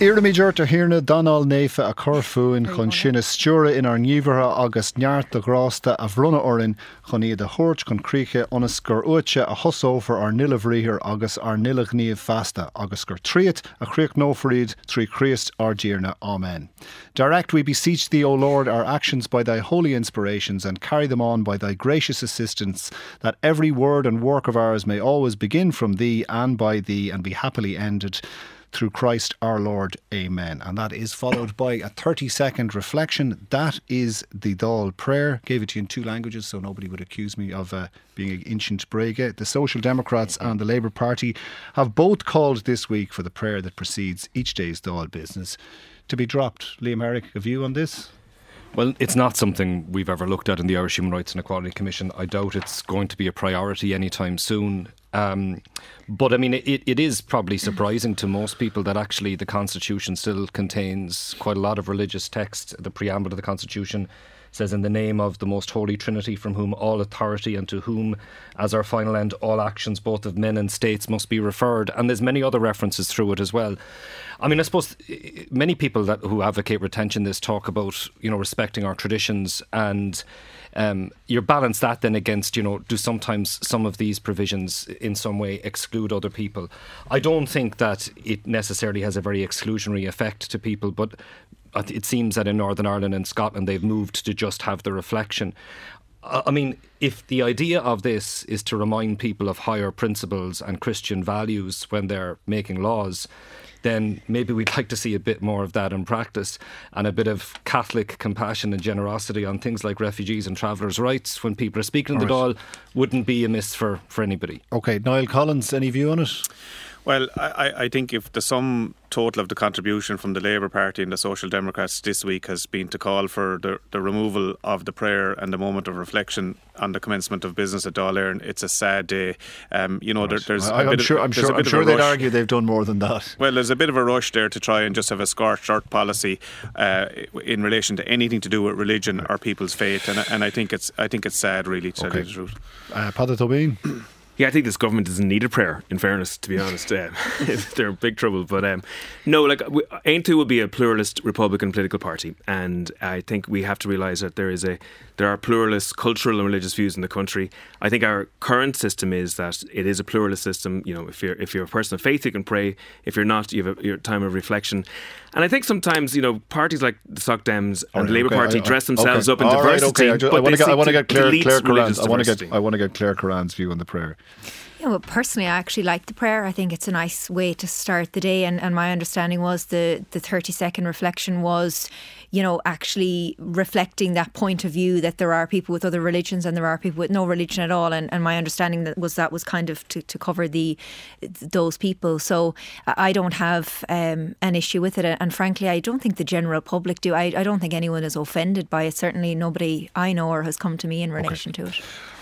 Iarmidjurt a hirna Donal Nefa a Corfu chun sin stúra in ar níomhartha agus neart de grásta a bhrunna orin chun iad a thuirt chun críche onas gur uite a thosófar ar nilahríhir agus ar nilagníomh fasta agus gur tríat a chríoch nófaríd trí Christ ar díirna. Amen. Direct we beseech thee, O Lord, our actions by thy holy inspirations, and carry them on by thy gracious assistance, that every word and work of ours may always begin from thee and by thee and be happily ended through Christ our Lord. Amen. And that is followed by a 30-second reflection. That is the Dáil prayer. Gave it to you in 2 languages so nobody would accuse me of being an ancient brege. The Social Democrats and the Labour Party have both called this week for the prayer that precedes each day's Dáil business to be dropped. Liam Herrick, a view on this? Well, it's not something we've ever looked at in the Irish Human Rights and Equality Commission. I doubt it's going to be a priority anytime soon. But I mean, it is probably surprising to most people that actually the Constitution still contains quite a lot of religious text. The preamble to the Constitution says, "In the name of the most holy Trinity, from whom all authority and to whom, as our final end, all actions both of men and states must be referred." And there's many other references through it as well. I mean, I suppose many people who advocate retention this talk about, respecting our traditions, and you balance that then against, do sometimes some of these provisions in some way exclude other people? I don't think that it necessarily has a very exclusionary effect to people, but it seems that in Northern Ireland and Scotland they've moved to just have the reflection. I mean, if the idea of this is to remind people of higher principles and Christian values when they're making laws, then maybe we'd like to see a bit more of that in practice, and a bit of Catholic compassion and generosity on things like refugees and travellers' rights when people are speaking in the Dáil wouldn't be amiss for anybody. OK, Niall Collins, any view on it? Well, I think if the sum total of the contribution from the Labour Party and the Social Democrats this week has been to call for the removal of the prayer and the moment of reflection on the commencement of business at Dáil Éireann, it's a sad day. I'm sure they'd argue they've done more than that. Well, there's a bit of a rush there to try and just have a scorched earth policy in relation to anything to do with religion or people's faith, and I think it's sad, really, to tell you the truth. Paddy Tobin. Yeah, I think this government doesn't need a prayer, in fairness, to be honest. They're in big trouble. But Aontú will be a pluralist Republican political party, and I think we have to realise that there are pluralist cultural and religious views in the country. I think our current system is that it is a pluralist system. If you're a person of faith, you can pray. If you're not, you have your time of reflection. And I think sometimes, parties like the Soc Dems and the Labour Party dress themselves up in diversity. I want to get Claire Curran's view on the prayer. Well, personally, I actually like the prayer. I think it's a nice way to start the day. And my understanding was the 30-second reflection was, actually reflecting that point of view that there are people with other religions and there are people with no religion at all. And my understanding that was kind of to cover those people. So I don't have an issue with it. And frankly, I don't think the general public do. I don't think anyone is offended by it. Certainly nobody I know or has come to me in relation to it.